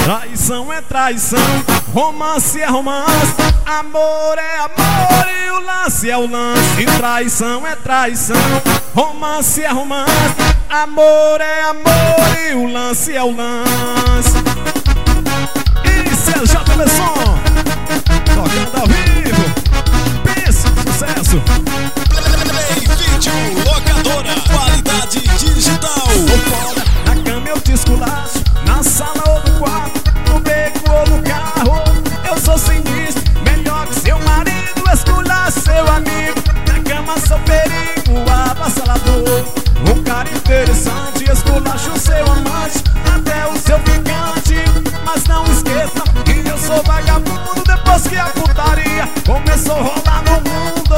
Traição é traição, romance é romance, amor é amor e o lance é o lance. Traição é traição, romance é romance, amor é amor e o lance é o lance. Isso é JB Som, tocando ao vivo. Pense, sucesso. Vídeo locadora, qualidade digital. Sou foda, na cama eu te esculacho, na sala ou no quarto, no beco ou no carro. Eu sou sinistro, melhor que seu marido, esculacho seu amigo. Na cama sou perigo, avassalador. Um cara interessante, esculacho seu amante, até o seu ficante. Mas não esqueça que eu sou vagabundo, depois que a putaria começou a rolar no mundo.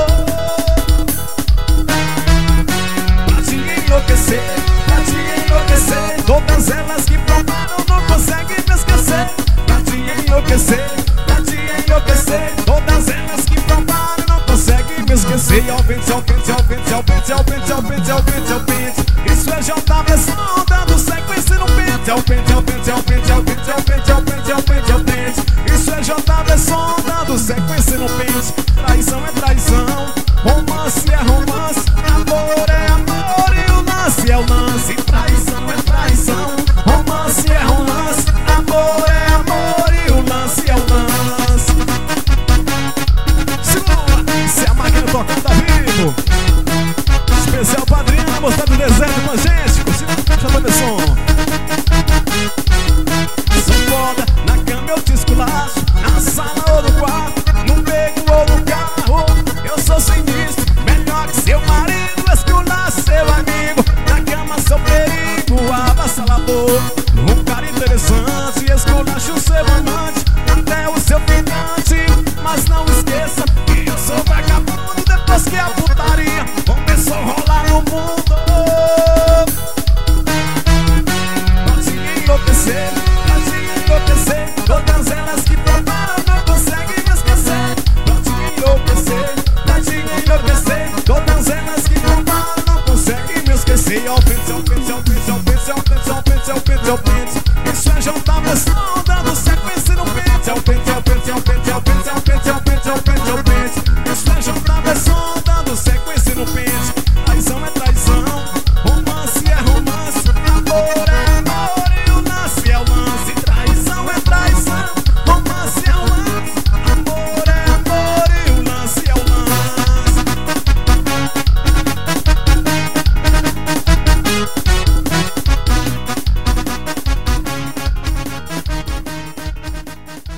Pra te enlouquecer, todas elas que provaram não conseguem me esquecer. Pra te enlouquecer, todas elas que provaram não conseguem me esquecer. E ao pente, ao pente, ao pente, ao pente, ao pente, ao pente, ao pente, ao pente. Isso é JB Som dando sequência no pente. Ao pente, ao pente, ao pente, ao pente, ao pente, ao pente, ao pente, ao pente. Isso é JB Som dando sequência no pente. Traição é traição, romance é romance, amor é amor e o lance é o lance. Traição é traição, romance é romance, amor é amor e o lance é o lance. Segura, isso é a máquina tocando ao vivo. Especial padrinho, mostrando o deserto com a gente, curtindo JB Som. Sou foda, na cama eu te esculacho, na sala ou no quarto, no beco ou no carro. Eu sou sinistro, melhor que seu marido, esculacho seu amigo. Na cama sou perigo, avassalador. Um cara interessante, esculacho seu amante, até o seu ficante. Mas não esqueça que eu sou vagabundo, depois que a putaria começou a rolar no mundo. Pode enlouquecer, todas elas que provaram não conseguem me esquecer. Pode enlouquecer, todas elas que provaram não conseguem me esquecer. Ao pente, ao pente, ao pente, ao pente, ao pente, ao pente, ao pente, ao pente. Isso é JB Som